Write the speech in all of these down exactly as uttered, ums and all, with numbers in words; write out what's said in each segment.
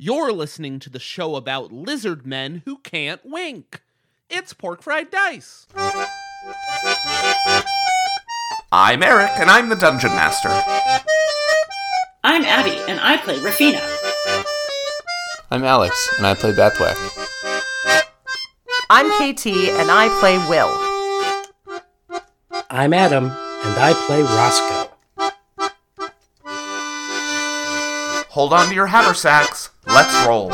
You're listening to the show about lizard men who can't wink. It's Pork Fried Dice. I'm Eric, and I'm the Dungeon Master. I'm Abby, and I play Rafina. I'm Alex, and I play Bethwick. I'm K T, and I play Will. I'm Adam, and I play Roscoe. Hold on to your haversacks. Let's roll.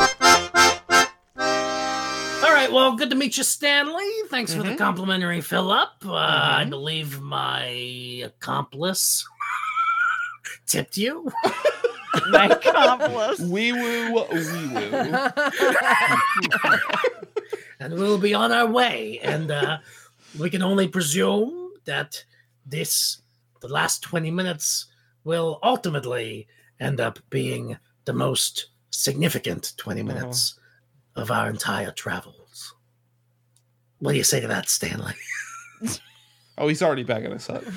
All right, well, good to meet you, Stanley. Thanks mm-hmm. for the complimentary fill-up. Uh, mm-hmm. I believe my accomplice tipped you. My accomplice. Wee woo, wee woo. And we'll be on our way. And uh, we can only presume that this, the last twenty minutes, will ultimately end up being the most significant twenty minutes uh-huh. of our entire travels. What do you say to that, Stanley? Oh, he's already backing us up.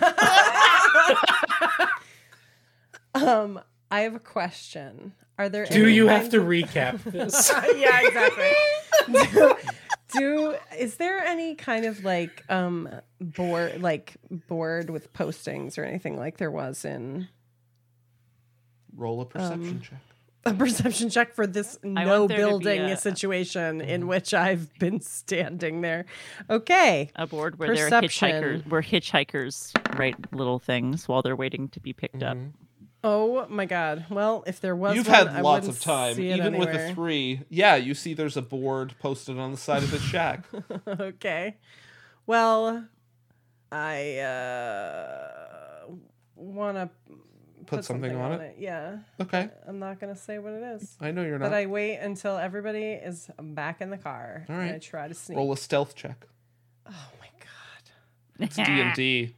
um, I have a question. Are there? Do any you kind... have to recap this? Yeah, exactly. do, do is there any kind of like um board, like board with postings or anything like there was in? Roll a perception um, check. A perception check for this no building a, situation mm-hmm. in which I've been standing there. Okay. A board where perception. there are hitchhikers, where hitchhikers write little things while they're waiting to be picked mm-hmm. up. Oh my God. Well, if there was You've one, had I lots of time. Even anywhere. with a three. Yeah, you see there's a board posted on the side of the shack. Okay. Well, I uh, want to Put, Put something, something on, on it? it. Yeah. Okay. I'm not going to say what it is. I know you're not. But I wait until everybody is back in the car. All right. And I try to sneak. Roll a stealth check. Oh, my God. It's D and D.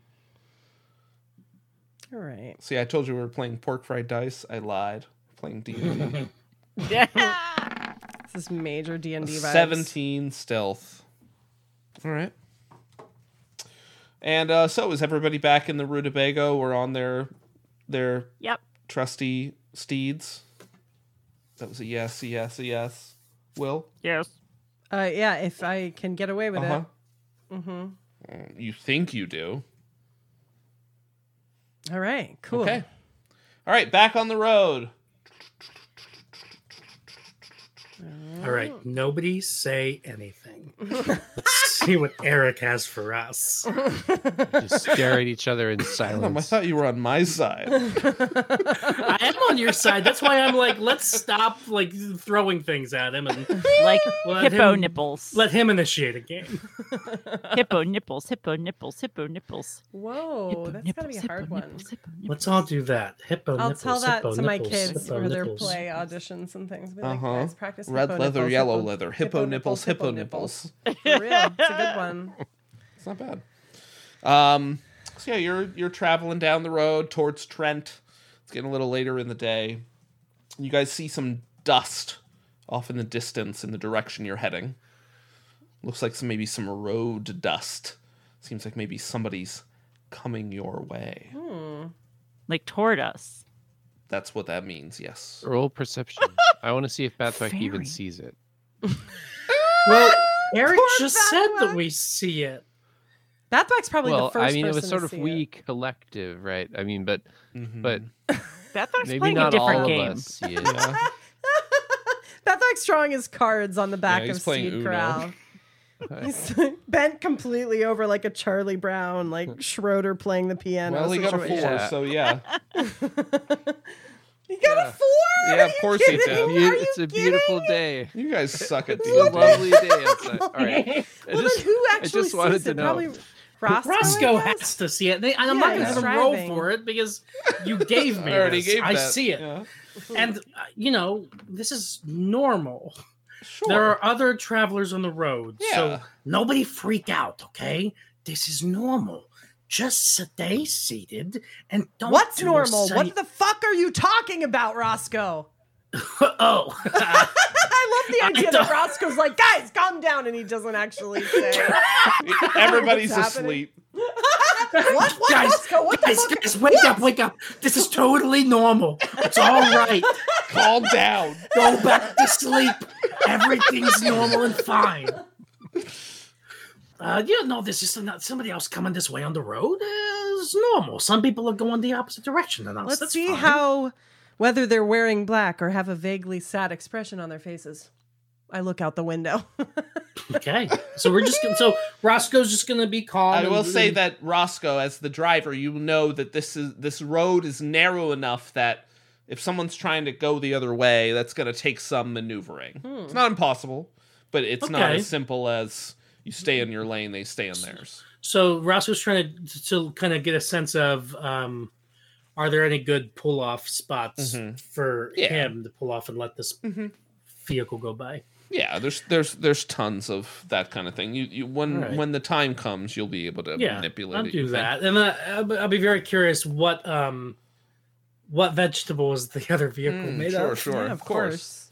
All right. See, I told you we were playing Pork Fried Dice. I lied. We're playing D and D. Yeah. This is major D and D vibes. seventeen stealth. All right. And uh, so is everybody back in the Rutabago? We're on their... Their yep. trusty steeds. That was a yes, a yes, a yes. Will? Yes. Uh, yeah, if I can get away with uh-huh. it. Mm-hmm. You think you do. All right, cool. Okay. All right, back on the road. All right, nobody say anything. Let's see what Eric has for us. Just stare at each other in silence. I thought you were on my side. I am on your side. That's why I'm like, let's stop like throwing things at him and like hippo him, nipples. Let him initiate a game. Hippo nipples, hippo nipples, hippo nipples. Whoa, hippo that's nipples, gotta be a hard hippo one. Nipples, hippo nipples. Let's all do that. Hippo I'll nipples. tell that hippo to nipples, my kids for their nipples. play auditions and things. Be uh like, huh. guys, practice red hippo leather, nipples, yellow hippo, leather, hippo, hippo nipples, hippo, hippo nipples. nipples. For real, it's a good one. It's not bad. Um, so yeah, you're you're traveling down the road towards Trent. It's getting a little later in the day. You guys see some dust off in the distance in the direction you're heading. Looks like some maybe some road dust. Seems like maybe somebody's coming your way. Hmm. Like toward us. That's what that means, yes. Roll perception. I want to see if Bethwick even sees it. Well, Eric Poor just Bethwick. said that we see it. Bathwack's probably well, the first I mean, it was person sort to of see we it. collective, right? I mean, but Mm-hmm. but Bethwick's maybe playing not a different all game. of us see it. Yeah. Bathwack's drawing his cards on the back Yeah, he's of playing Steed Uno. Corral. He's bent completely over like a Charlie Brown, like Schroeder playing the piano. Well, he got a four, Yeah. so yeah. He got Yeah. a four? Yeah, Are of you course he kidding? did. Are Beau- you it's a kidding beautiful me? day. You guys suck at D It's a and D. lovely day outside. All right. I Well, just, then who I actually just wanted sees to it? know. Probably Roscoe, Roscoe I guess? has to see it. They, and I'm Yeah, not going to he's have him roll driving. for it because you gave me I already this. gave I that. see it. Yeah. And, uh, you know, this is normal. Sure. There are other travelers on the road. Yeah. So nobody freak out, okay? This is normal. Just stay seated and don't What's do or normal? say- What the fuck are you talking about, Roscoe? Oh. I love the I idea don't- that Roscoe's like, guys, calm down, and he doesn't actually say. Everybody's What's happening? asleep. What? What, guys, Roscoe? What guys, the fuck? guys, wake up, wake up. This is totally normal. It's all right. calm down. Go back to sleep. Everything's normal and fine. Uh, yeah, no, there's just not somebody else coming this way on the road. Uh, it's normal. Some people are going the opposite direction than us. Let's That's see fine. how whether they're wearing black or have a vaguely sad expression on their faces. I look out the window. Okay, so we're just gonna, so Roscoe's just gonna be calm. I and- will say that Roscoe, as the driver, you know that this is this road is narrow enough that if someone's trying to go the other way, that's going to take some maneuvering. It's not impossible, but it's not Okay. as simple as you stay in your lane, they stay in theirs. So Roscoe's trying to to kind of get a sense of um, are there any good pull off spots Mhm. for Yeah. him to pull off and let this Mhm. vehicle go by? Yeah, there's there's there's tons of that kind of thing. You you when All right. when the time comes, you'll be able to Yeah, manipulate I'll it. you do think. that, and uh, I'll, I'll be very curious what um what vegetables the other vehicle Mm, made sure, of. sure, Yeah, of course.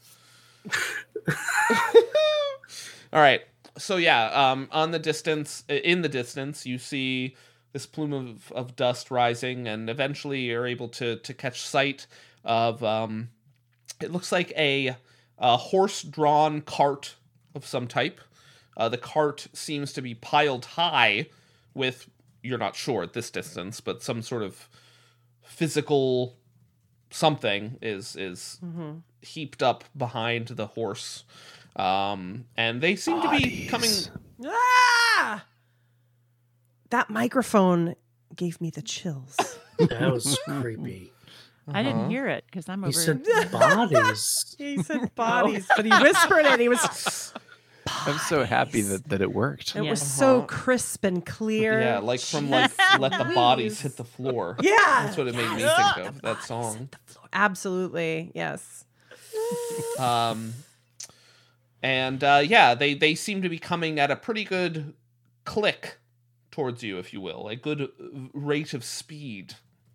All right. So yeah, um, on the distance, in the distance, you see this plume of, of dust rising, and eventually you're able to to catch sight of. Um, it looks like a, a horse-drawn cart of some type. Uh, the cart seems to be piled high with, you're not sure at this distance, but some sort of physical something is is Mm-hmm. heaped up behind the horse. Um, and they seem to be coming. Ah! That microphone gave me the chills. That was creepy. I Uh-huh. didn't hear it because I'm He over. said bodies. He said bodies, but he whispered it. He was. I'm so happy that, that it worked. It Yeah. was so Uh-huh. crisp and clear. Yeah, like from like Let the Bodies Hit the Floor. Yeah. That's what it made me think of, that song. Absolutely, yes. Um, and uh, yeah, they, they seem to be coming at a pretty good click towards you, if you will, a good rate of speed.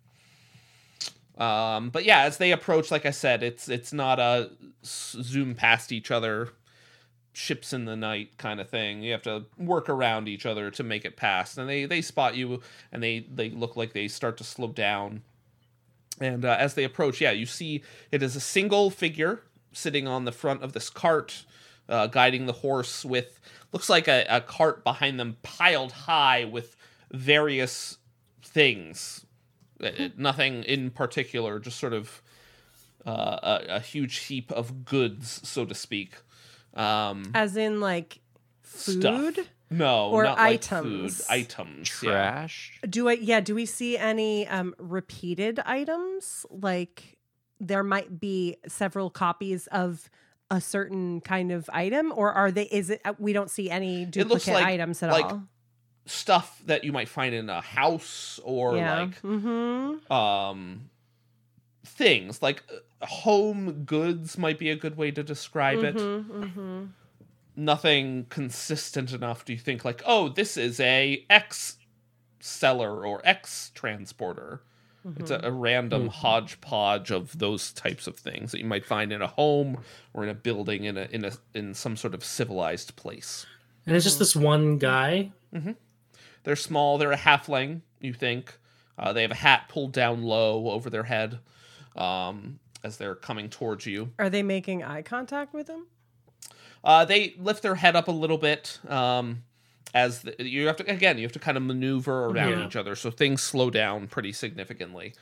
Um, but yeah, as they approach, like I said, it's it's not a s- zoom past each other, ships in the night kind of thing. You have to work around each other to make it past. And they, they spot you, and they, they look like they start to slow down. And uh, as they approach, yeah, you see it is a single figure sitting on the front of this cart, uh, guiding the horse with, looks like a, a cart behind them piled high with various things. Uh, nothing in particular, just sort of uh, a, a huge heap of goods, so to speak. Um, As in, like, food? stuff. No, Or not items? like food. Items. Yeah. Trash. Do I? Yeah. Do we see any um, repeated items? Like there might be several copies of a certain kind of item, or are they? Is it? uh, We don't see any looks duplicate like- items at like all. Stuff that you might find in a house or Yeah. like Mm-hmm. um things like uh, home goods might be a good way to describe it. Mm-hmm, mm-hmm. Nothing consistent enough. Do you think like, oh, this is a X seller or X transporter? It's a, a random hodgepodge of those types of things that you might find in a home or in a building in a in a in some sort of civilized place. And it's just this one guy. They're small. They're a halfling, you think. Uh, they have a hat pulled down low over their head um, as they're coming towards you. Are they making eye contact with him? Uh, they lift their head up a little bit um, as the, you have to, again, you have to kind of maneuver around Yeah. each other. So things slow down pretty significantly.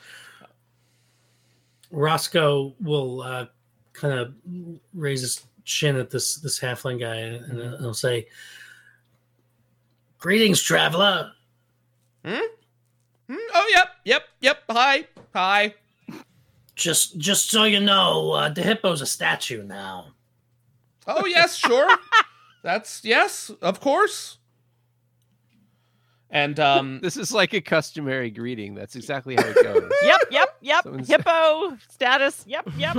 Roscoe will uh, kind of raise his chin at this this halfling guy, and uh, he'll say, "Greetings, traveler. Hmm? Oh, yep, yep, yep. Hi, hi. Just just so you know, uh, the hippo's a statue now." Oh, yes, sure. That's, yes, of course. And, um, This is like a customary greeting. That's exactly how it goes. Yep, yep, yep. Someone's- Hippo status. Yep, yep.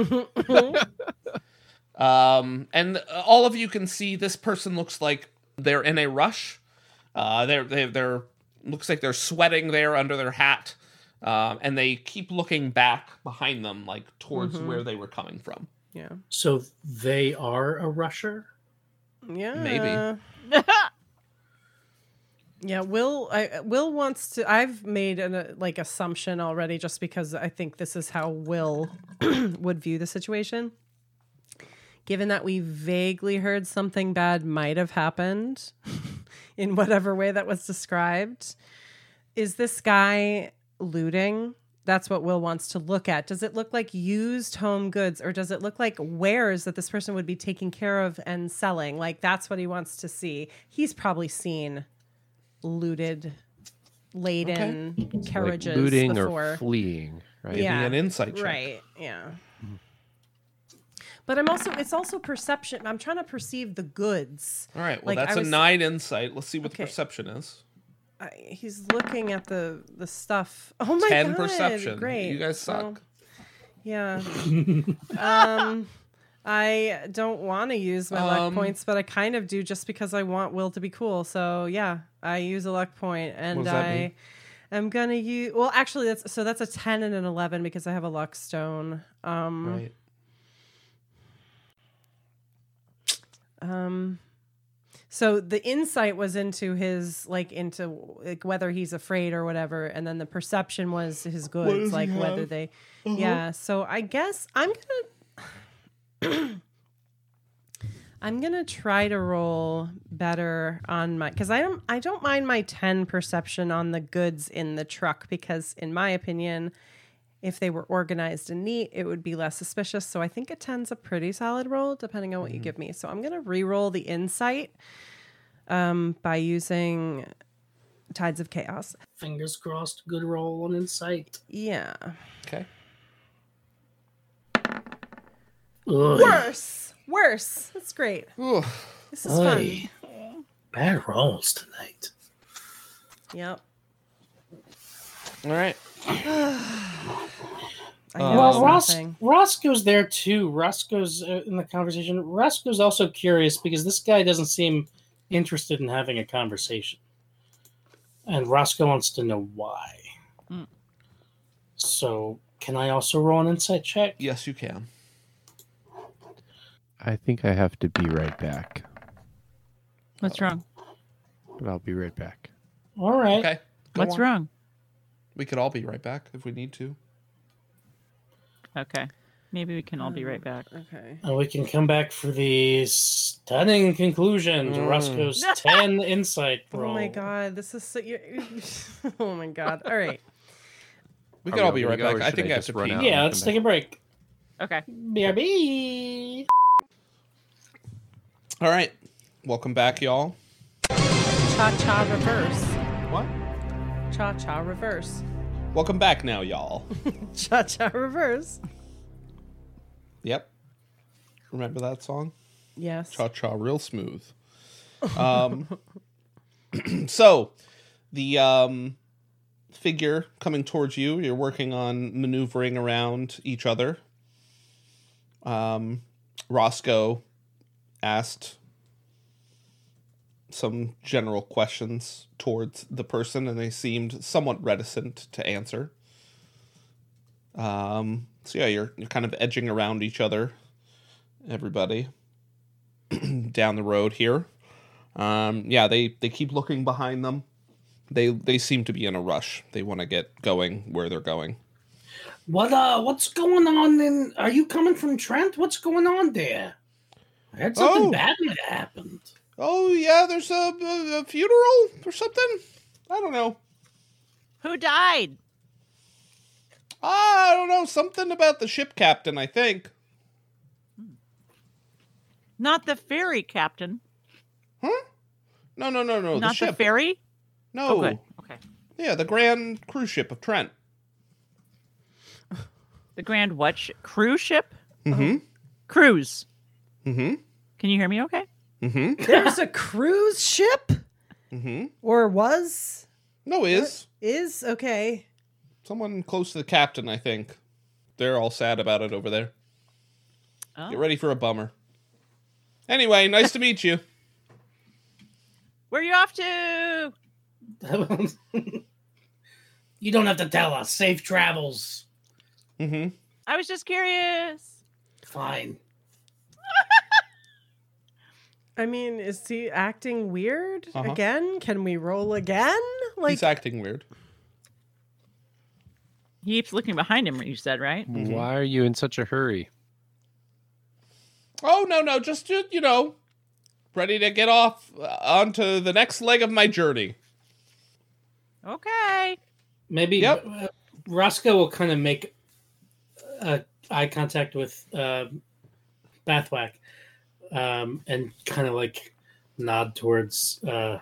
Um, and all of you can see this person looks like they're in a rush. Uh, they're, they're, they're, looks like they're sweating there under their hat. Um, and they keep looking back behind them, like towards Mhm. where they were coming from. Yeah. So they are a rusher. Yeah. Maybe. Yeah, Will. I, Will wants to. I've made an uh, like assumption already, just because I think this is how Will would view the situation. Given that we vaguely heard something bad might have happened in whatever way that was described, is this guy looting? That's what Will wants to look at. Does it look like used home goods, or does it look like wares that this person would be taking care of and selling? Like, that's what he wants to see. He's probably seen looted, laden Okay. carriages like looting before. or fleeing, right? Yeah. An insight check. Right. Yeah. But I'm also, it's also perception. I'm trying to perceive the goods. All right. Well, Like, that's I a was- nine insight. Let's see what Okay. the perception is. I, he's looking at the the stuff. Oh my Ten god! perception. Great. You guys suck. Well, yeah. um, I don't want to use my luck Um, points, but I kind of do just because I want Will to be cool. So yeah, I use a luck point, and What does that I mean? am gonna use. Well, actually, that's so that's a ten and an eleven because I have a luck stone. Um, Right. Um, so the insight was into his, like, into like whether he's afraid or whatever, and then the perception was his does goods, he like whether have? they, Uh-huh. yeah. So I guess I'm gonna, I'm gonna try to roll better on my, because I don't, I don't mind my ten perception on the goods in the truck, because in my opinion, if they were organized and neat, it would be less suspicious. So I think a ten's a pretty solid roll, depending on what you give me. So I'm going to re-roll the insight um, by using Tides of Chaos. Fingers crossed, good roll on insight. Yeah. Okay. Oy. Worse. Worse. That's great. Ooh. This is fun. Oy. Bad rolls tonight. Yep. All right. I Um, Well, noticed Ross, nothing. Roscoe's there too. Roscoe's uh, in the conversation. Roscoe's also curious because this guy doesn't seem interested in having a conversation. And Roscoe wants to know why. Mm. So, can I also roll an insight check? Yes, you can. I think I have to be right back, What's wrong? but I'll be right back. All right. Okay. Go What's on. wrong? We could all be right back if we need to. Okay. Maybe we can all be right back. Okay. And we can come back for the stunning conclusion to Mm. Roscoe's ten insight roll. Oh my god, this is so. You're, oh my god. All right. We Are could we all be all right gonna go, back. or I should think I I have just to run pee. out? Yeah, I'll let's come take a break. Okay. B R B. All right. Welcome back, y'all. Cha cha reverse. What? Cha cha reverse. Welcome back now, y'all. Cha cha reverse. Yep. Remember that song? Yes. Cha cha real smooth. Um, so, the um, figure coming towards you, you're working on maneuvering around each other. Um, Roscoe asked some general questions towards the person, and they seemed somewhat reticent to answer. Um, so yeah, you're you're kind of edging around each other, everybody, down the road here. Um, yeah, they, they keep looking behind them. They they seem to be in a rush. They want to get going where they're going. What uh what's going on in are you coming from Trent? What's going on there? I heard something Oh. bad might have happened. Oh yeah, there's a, a, a funeral or something. I don't know. Who died? I don't know. Something about the ship captain, I think. Not the ferry captain. No, no, no, no. Not the ship. the ferry? No. Oh, good. Okay. Yeah, the Grand Cruise Ship of Trent. The Grand what? Sh- cruise ship? Mm-hmm. Cruise. Mm-hmm. Can you hear me okay? Mm-hmm. There's a cruise ship? Mm-hmm. Or was? No, is. Is? Okay. Someone close to the captain, I think. They're all sad about it over there. Oh. Get ready for a bummer. Anyway, nice to meet you. Where are you off to? You don't have to tell us. Safe travels. Mm-hmm. I was just curious. Fine. I mean, is he acting weird Uh-huh. again? Can we roll again? Like, He's acting weird. He keeps looking behind him, you said, right? Mm-hmm. Why are you in such a hurry? Oh, no, no. Just, uh, you know, ready to get off uh, onto the next leg of my journey. Okay. Maybe Yep. uh, Roscoe will kind of make uh, eye contact with uh, Bathwack um, and kind of like nod towards uh,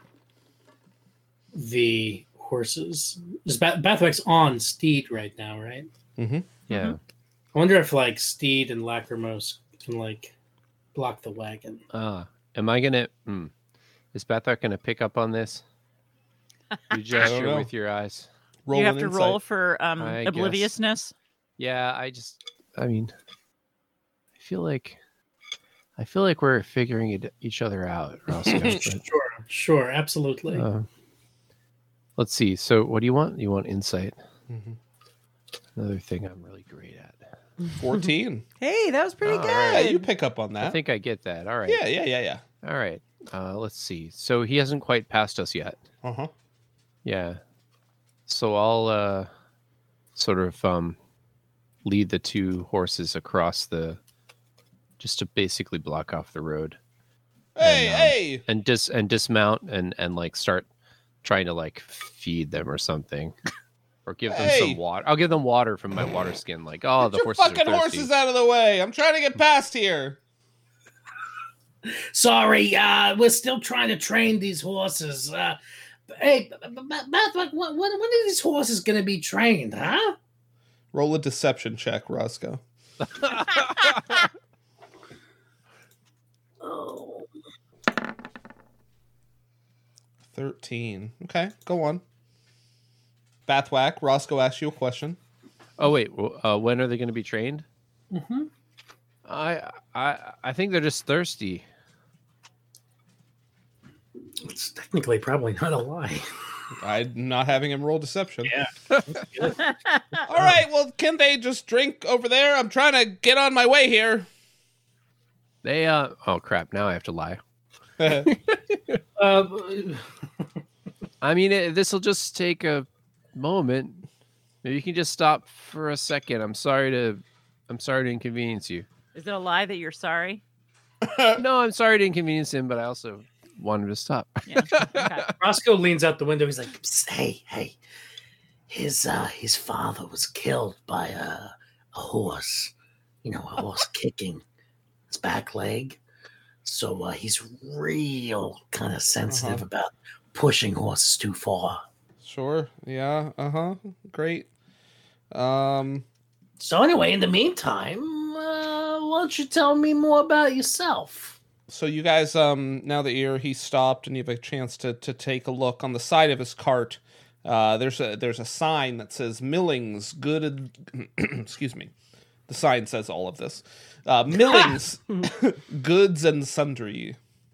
the horses. Is Bath- Bathwack's on Steed right now, right? Mm-hmm. Yeah. I wonder if like Steed and Lacrimose can like block the wagon. Ah, am I gonna? Hmm. Is Bathwack gonna pick up on this? You gesture know. with your eyes. Roll you have an to insight. roll for um, I guess. obliviousness. Yeah, I just. I mean, I feel like. I feel like we're figuring it, each other out, Roscoe. but, Sure, sure, absolutely. uh, let's see. So, what do you want? You want insight? Mhm. Another thing I'm really great at. fourteen. hey, that was pretty Oh, good. Yeah, you pick up on that. I think I get that. All right. Yeah, yeah, yeah, yeah. All right. Uh, let's see. So he hasn't quite passed us yet. Uh-huh. Yeah. So I'll uh, sort of um, lead the two horses across the, just to basically block off the road, Hey, And, um, hey! and dis and dismount and and like start trying to like feed them or something, or give them Hey! some water. I'll give them water from my water skin. Like, oh, Get the your horses fucking are thirsty. horses out of the way. I'm trying to get past here. Sorry, uh, we're still trying to train these horses. Uh, hey, B- B- Bathwack, when, when when are these horses going to be trained, huh? Roll a deception check, Roscoe. Oh. thirteen. Okay, go on. Bathwack, Roscoe asks you a question. Oh wait, well, uh, when are they going to be trained? Mm-hmm. I I I think they're just thirsty. It's technically probably not a lie. I'm not having him roll deception. Yeah. All right, well, can they just drink over there? I'm trying to get on my way here. They uh oh crap! Now I have to lie. Uh, I mean, this will just take a moment. Maybe you can just stop for a second. I'm sorry to, I'm sorry to inconvenience you. Is it a lie that you're sorry? No, I'm sorry to inconvenience him, but I also wanted to stop. Yeah. Okay. Roscoe leans out the window. He's like, "Psst, "Hey, hey, his uh, his father was killed by a, a horse. You know, a horse kicking his back leg. So uh, he's real kind of sensitive Uh-huh. about pushing horses too far. Sure. Yeah. Uh-huh. Great. Um, So anyway, in the meantime, uh, why don't you tell me more about yourself?" so you guys, um, now that you're he stopped and you have a chance to to take a look on the side of his cart, uh, there's a there's a sign that says Millings Good. Excuse me. The sign says all of this. Uh, Millings Goods and Sundry.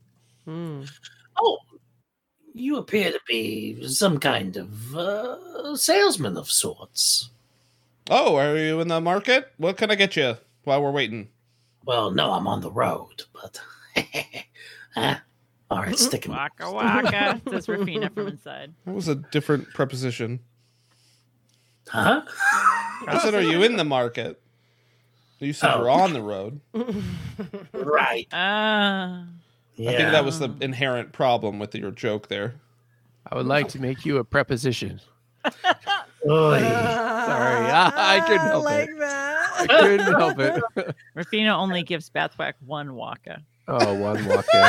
Oh, you appear to be some kind of uh, salesman of sorts. Oh, are you in the market? What can I get you while we're waiting? Well, no, I'm on the road, but huh? All right, stick 'em. Waka waka, says Rafina from inside. That was a different preposition. Huh? I said, are you in the market? You said Oh. we're on the road. Right. Uh, Yeah. I think that was the inherent problem with your joke there. I would like to make you a preposition. Oy. Sorry, I, I couldn't help like it. that. I couldn't help it. Rafina only gives Bathwack one waka. Oh, one walk out.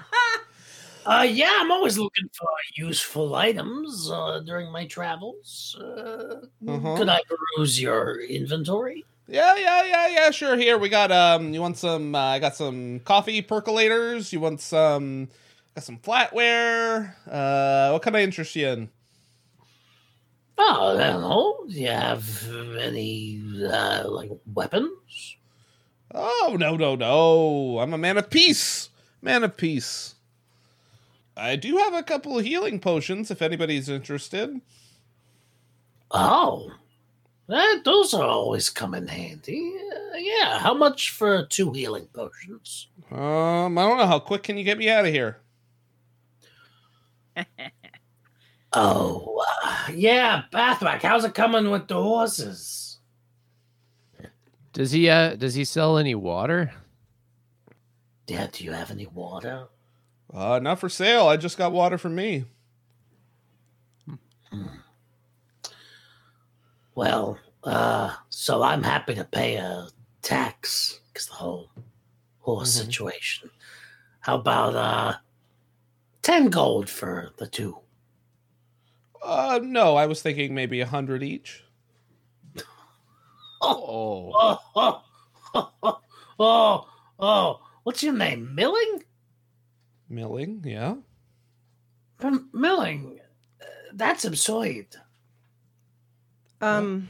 Uh, yeah, I'm always looking for useful items uh, during my travels. Uh, Uh-huh. Could I peruse your inventory? Yeah, yeah, yeah, yeah. Sure. Here we got. Um, you want some? Uh, I got some coffee percolators. You want some? Got some flatware. Uh, what can I interest you in? Oh, I don't know. Do you have any uh, like weapons? Oh no, no, no! I'm a man of peace. Man of peace. I do have a couple of healing potions if anybody's interested. Oh, Eh, those are always come in handy. Uh, yeah, how much for two healing potions? Um, I don't know. How quick can you get me out of here? Oh, uh, yeah, Bathwack, how's it coming with the horses? Does he uh does he sell any water? Yeah, do you have any water? Uh, not for sale. I just got water from me. Well, uh, so I'm happy to pay a tax because the whole horse Mhm. situation. How about uh, ten gold for the two? Uh, no, I was thinking maybe a hundred each. Oh, oh, oh, oh, oh, oh, oh. What's your name? Milling? Milling, yeah. M- Milling. Uh, that's absurd. Um,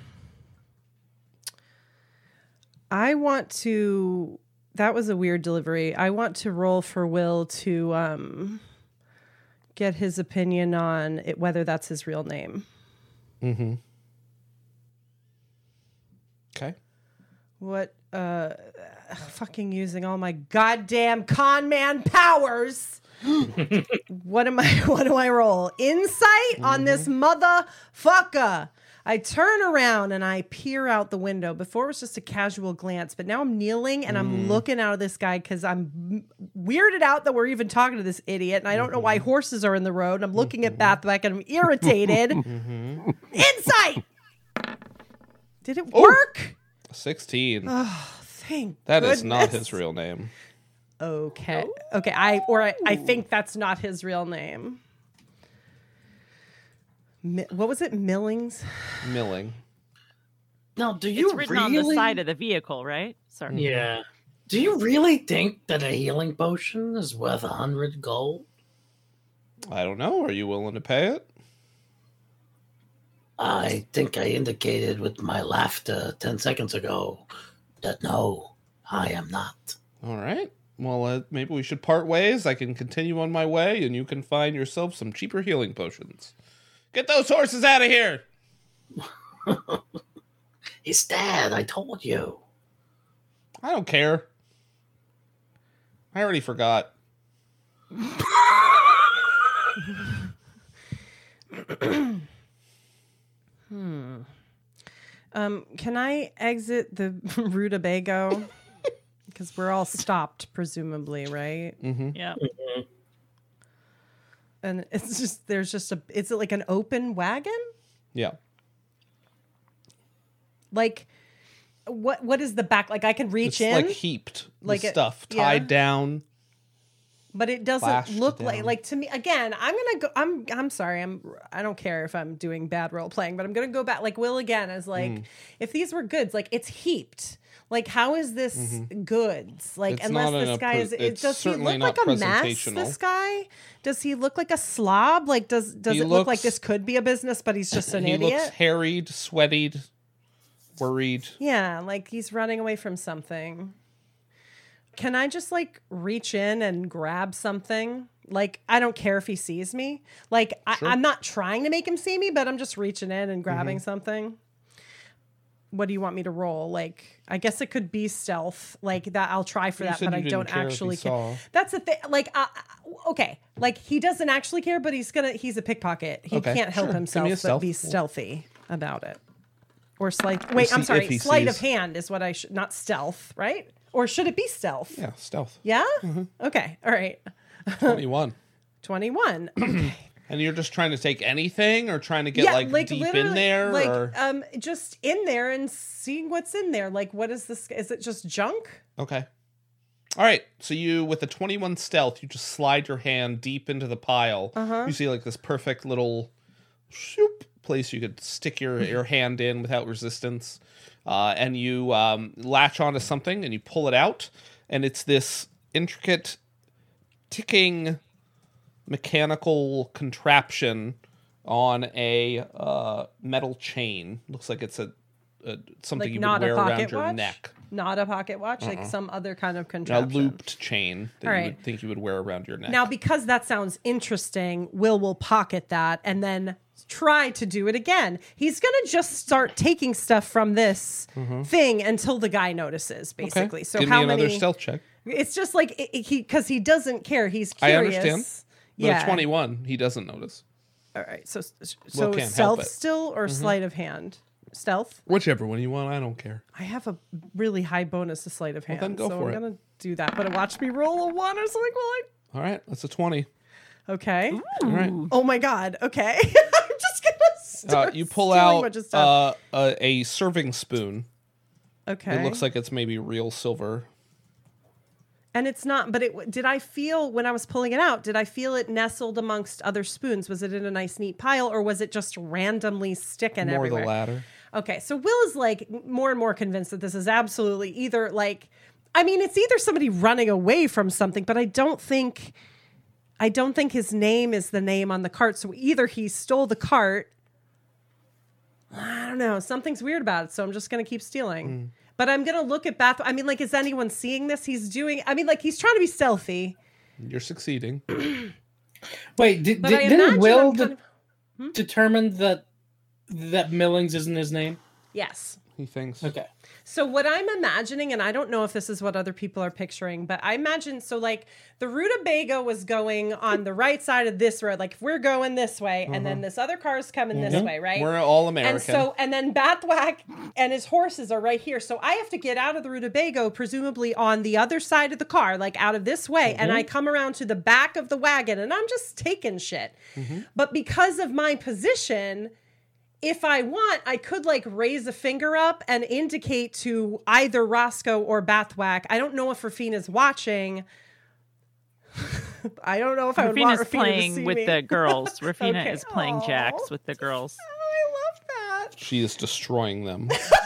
I want to. That was a weird delivery. I want to roll for Will to um get his opinion on it, whether that's his real name. Mm-hmm. Okay. What? Uh, fucking using all my goddamn con man powers. What am I? What do I roll? Insight on this motherfucker. I turn around and I peer out the window. Before it was just a casual glance, but now I'm kneeling and I'm looking out of this guy because I'm weirded out that we're even talking to this idiot, and I don't know why horses are in the road. And I'm looking at Bathwack and I'm irritated. Insight. Did it work? Sixteen. Oh, thank That goodness. is not his real name. Okay. Okay. I or I, I think that's not his real name. Mi- what was it? Millings? Milling. Now, do you It's written really? on the side of the vehicle, right? Sorry. Yeah. Do you really think that a healing potion is worth a hundred gold? I don't know. Are you willing to pay it? I think I indicated with my laughter ten seconds ago that no, I am not. All right. Well, uh, maybe we should part ways. I can continue on my way, and you can find yourself some cheaper healing potions. Get those horses out of here! He's dead, I told you. I don't care. I already forgot. Hmm. Um, can I exit the Rutabago? Because we're all stopped, presumably, right? Mm-hmm. Yeah. And it's just there's just a is it like an open wagon? Yeah. Like what what is the back like I can reach It's in like heaped Like with it- stuff yeah. tied down. but it doesn't Flashed look like down. like to me again I'm gonna go I'm I'm sorry I'm I don't care if I'm doing bad role playing but I'm gonna go back like Will again as like Mm. if these were goods like it's heaped like how is this goods like It's unless not in this a guy pre- is it, it's does he certainly look not like a mess presentational. this guy does he look like a slob like does does He it look like looks- this could be a business but he's just an He idiot looks harried, sweated, worried. yeah like he's running away from something. Can I just like reach in and grab something? Like, I don't care if he sees me. Like, I, Sure. I'm not trying to make him see me, but I'm just reaching in and grabbing something. What do you want me to roll? Like, I guess it could be stealth. Like that, I'll try for You that, said but you I didn't don't care if he actually care. saw. That's the thing. Like, uh, okay, like he doesn't actually care, but he's gonna. He's a pickpocket. He Okay, can't help sure. Give me himself a but stealth. be stealthy about it. Or sleight. Wait, see I'm if sorry. he Sleight of sees. hand is what I should. Not stealth, right? Or should it be stealth? Yeah, stealth. Yeah? Mm-hmm. Okay. All right. twenty-one. twenty-one. Okay. And you're just trying to take anything or trying to get yeah, like, like deep literally, in there? like or... um, just in there and seeing what's in there. Like, what is this? Is it just junk? Okay. All right. So you, with the twenty-one stealth, you just slide your hand deep into the pile. Uh-huh. You see like this perfect little shoop place you could stick your, your hand in without resistance. Uh, and you um, latch onto something and you pull it out. And it's this intricate ticking mechanical contraption on a uh, metal chain. Looks like it's a, a something Like you not would a wear pocket around your watch? neck. Not a pocket watch, like Uh-uh. some other kind of A contraption. looped chain that All you right. would think you would wear around your neck. Now, because that sounds interesting, Will will pocket that and then try to do it again. He's going to just start taking stuff from this Mhm. thing until the guy notices, basically. Okay. So Give how me another many? stealth check. It's just like it, it- he because he doesn't care. He's I curious. understand. But Yeah. a twenty-one, he doesn't notice. All right. So so Will can't help stealth it. still or Mhm. sleight of hand? Stealth. Whichever one you want, I don't care. I have a really high bonus to sleight of Well, hand, then go so for I'm it. gonna do that. But watch me roll a one or something. Well, All right, that's a twenty. I... Okay. All right. Oh my god. Okay. I'm just gonna Uh, start you pull stealing a out bunch of stuff. uh, a, a serving spoon. Okay. It looks like it's maybe real silver. And it's not, but it did I feel when I was pulling it out, did I feel it nestled amongst other spoons? Was it in a nice neat pile or was it just randomly sticking More everywhere? the latter. Okay, so Will is like more and more convinced that this is absolutely either like I mean, it's either somebody running away from something, but I don't think I don't think his name is the name on the cart. So either he stole the cart. I don't know. Something's weird about it, so I'm just gonna keep stealing. Mm. But I'm gonna look at Bath. I mean, like, is anyone seeing this? He's doing. I mean, like, he's trying to be stealthy. You're succeeding. Wait, did, But did, I didn't imagine Will I'm de- kind of- determine that that Millings isn't his name? Yes. He thinks. Okay. So what I'm imagining, and I don't know if this is what other people are picturing, but I imagine so like the rutabaga was going on the right side of this road. Like if we're going this way, and then this other car is coming this Mhm. way, right? We're all American. And so, and then Bathwack and his horses are right here. So I have to get out of the rutabaga, presumably on the other side of the car, like out of this way. And Mhm. I come around to the back of the wagon, and I'm just taking shit. But because of my position, if I want, I could like raise a finger up and indicate to either Roscoe or Bathwack. I don't know if Rafina's watching. I don't know if I would want Rafina's Rafina to playing see with me. the girls. Rafina Okay. is playing Aw. jacks with the girls. I love that. She is destroying them.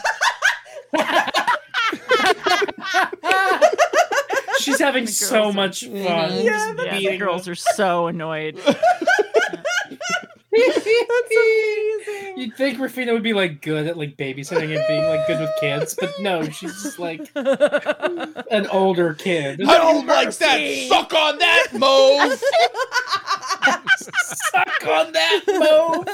She's having The so girls are- much fun. Mhm. Yeah, just that's- Yeah, the beating girls them. are so annoyed. That's amazing. You'd think Rafina would be like good at like babysitting and being like good with kids, but no, she's just like an older kid. I don't like that. Suck on that, Mauve. Suck on that, Mauve.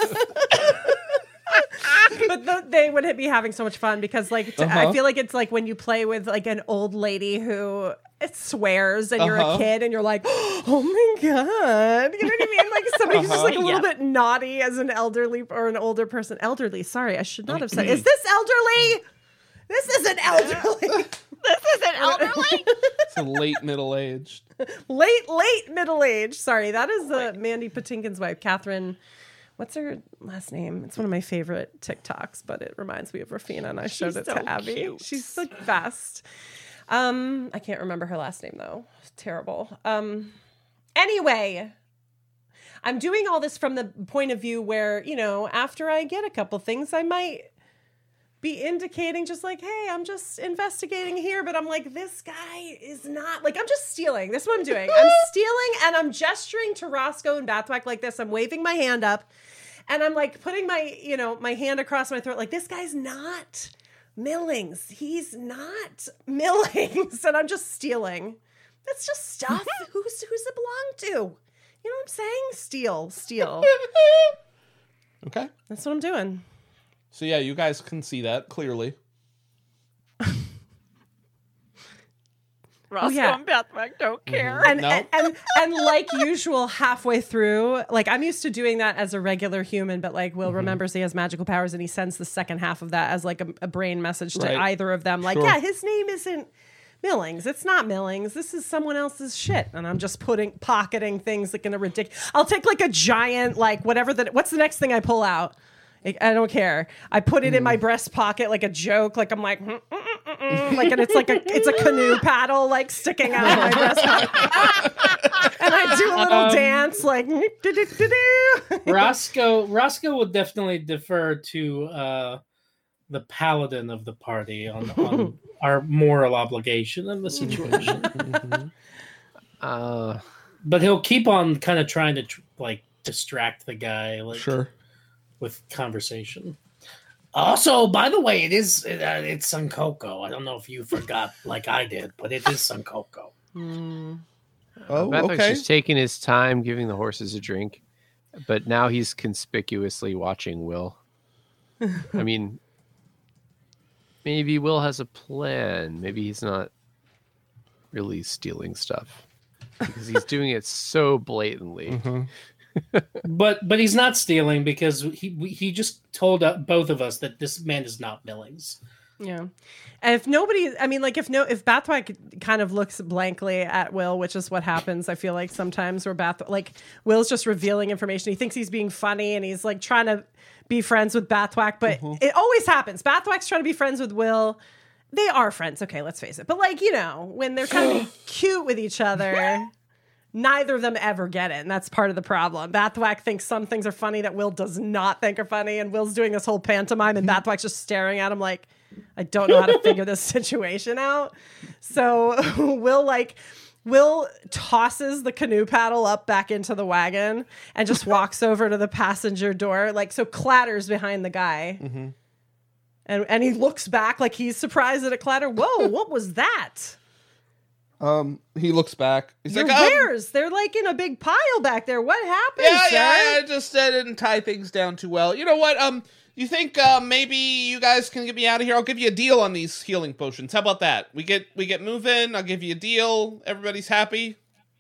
But the, they would be having so much fun because, like, t- I Uh-huh. feel like it's like when you play with like an old lady who it swears and you're Uh-huh. a kid and you're like, oh my god, you know what I mean? Like somebody who's just like a Uh-huh. little Yeah. bit naughty as an elderly or an older person. Elderly, sorry, I should not have said. Mm-hmm. Is this elderly? This isn't elderly. This isn't elderly. It's a late middle aged. late, late middle age. Sorry, that is uh, Mandy Patinkin's wife, Catherine. What's her last name? It's one of my favorite TikToks, but it reminds me of Rafina, and I showed She's it so to Abby. cute. She's the best. Um, I can't remember her last name though. Terrible. Um, anyway, I'm doing all this from the point of view where, you know, after I get a couple things, I might be indicating just like, hey, I'm just investigating here, but I'm like, this guy is not like, I'm just stealing. This is what I'm doing. I'm stealing and I'm gesturing to Roscoe and Bathwack like this. I'm waving my hand up and I'm like putting my, you know, my hand across my throat. Like, this guy's not Millings. He's not Millings. And I'm just stealing. That's just stuff. who's, who's it belong to? You know what I'm saying? Steal, steal. Okay. That's what I'm doing. So yeah, you guys can see that clearly. Roscoe yeah. and Bathwack don't care. And, No. and, and and like usual, halfway through, like I'm used to doing that as a regular human, but like Will remembers he has magical powers and he sends the second half of that as like a, a brain message to Right. either of them. Like, Sure. yeah, his name isn't Millings. It's not Millings. This is someone else's shit. And I'm just putting pocketing things like in a ridiculous. I'll take like a giant, like whatever the what's the next thing I pull out? I I don't care. I put it in my breast pocket like a joke. Like I'm like, mm, mm, mm, mm, mm. like, and it's like a it's a canoe paddle like sticking out of my breast pocket. And I do a little Um, dance like. do-do-do-do. Roscoe Roscoe would definitely defer to uh, the paladin of the party on, on our moral obligation in the situation. Uh, But he'll keep on kind of trying to tr- like distract the guy, like Sure. with conversation. Also, by the way, it is uh, it's Sunkoko. I don't know if you forgot like I did, but it is Sunkoko. Oh, Bathwack's okay. just taking his time, giving the horses a drink. but now he's conspicuously watching Will. I mean, maybe Will has a plan. Maybe he's not really stealing stuff because he's doing it so blatantly. Mm-hmm. But but he's not stealing because he he just told uh, both of us that this man is not Millings. Yeah. And if nobody, I mean, like if no, if Bathwack kind of looks blankly at Will, which is what happens, I feel like sometimes where Bath, like Will's just revealing information. He thinks he's being funny and he's like trying to be friends with Bathwack, but mm-hmm. it always happens. Bathwack's trying to be friends with Will. They are friends. Okay, let's face it. But like, you know, when they're trying to be cute with each other, neither of them ever get it. And that's part of the problem. Bathwack thinks some things are funny that Will does not think are funny. And Will's doing this whole pantomime and Bathwack's just staring at him like, I don't know how to figure this situation out. So Will like Will tosses the canoe paddle up back into the wagon and just walks over to the passenger door, like so clatters behind the guy. Mm-hmm. And and he looks back like he's surprised that it clattered. Whoa, what was that? Um, he looks back. He's Your like, um, wares, they're like in a big pile back there. What happened? Yeah, sir? yeah, I just uh, didn't tie things down too well. You know what? Um, you think uh, maybe you guys can get me out of here? I'll give you a deal on these healing potions. How about that? We get we get moving. I'll give you a deal. Everybody's happy.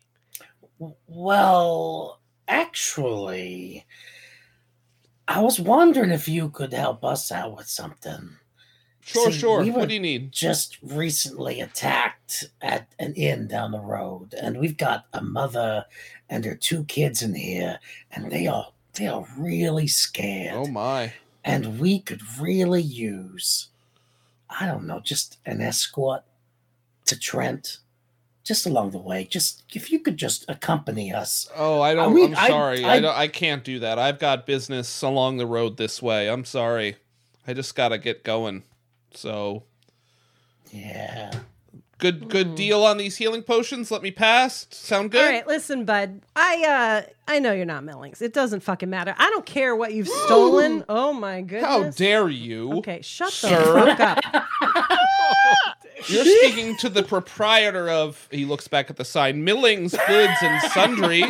Well, actually, I was wondering if you could help us out with something. Sure, See, sure. we were What do you need? Just recently attacked at an inn down the road, and we've got a mother and her two kids in here, and they are they are really scared. Oh my. And we could really use, I don't know, just an escort to Trent, just along the way. Just if you could just accompany us. Oh, I don't. I mean, I'm sorry. I, I, I, don't, I can't do that. I've got business along the road this way. I'm sorry. I just gotta get going. So, yeah. Good, good mm. deal on these healing potions. Let me pass. Sound good? All right, listen, bud. I uh, I know you're not Millings. It doesn't fucking matter. I don't care what you've stolen. Oh my goodness! How dare you? Okay, shut the sir. fuck up. You're speaking to the proprietor of. He looks back at the sign. Millings Goods and Sundry.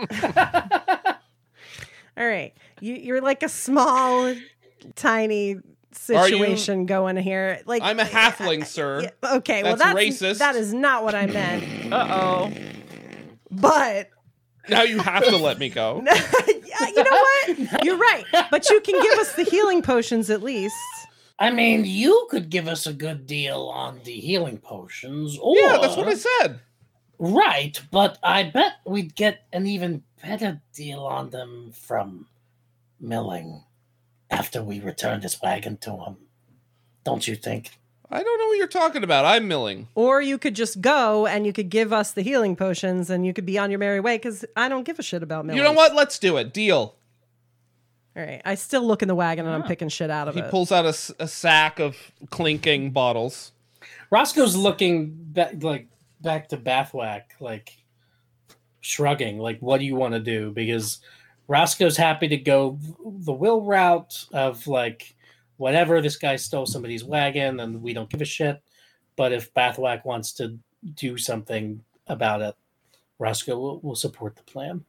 All right, you, you're like a small, tiny situation going here. Like I'm a halfling, uh, sir. Yeah, okay, that's well that's racist. That is not what I meant. Uh oh. But now you have to let me go. Yeah, you know what? You're right. But you can give us the healing potions at least. I mean, you could give us a good deal on the healing potions. Or, yeah, that's what I said. Right, but I bet we'd get an even better deal on them from Milling after we return this wagon to him. Don't you think? I don't know what you're talking about. I'm Milling. Or you could just go and you could give us the healing potions and you could be on your merry way because I don't give a shit about Milling. You know what? Let's do it. Deal. All right. I still look in the wagon and I'm picking shit out of he it. He pulls out a, a sack of clinking bottles. Roscoe's looking back, like back to Bathwack, like shrugging, like, what do you want to do? Because Roscoe's happy to go the Will route of like, whatever, this guy stole somebody's wagon and we don't give a shit. But if Bathwack wants to do something about it, Roscoe will, will support the plan.